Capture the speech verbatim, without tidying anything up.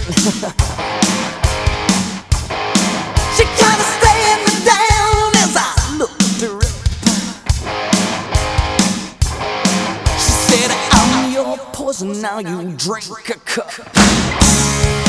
She kinda stared me down as I looked at her. She said, I'm your poison, now you drink a cup.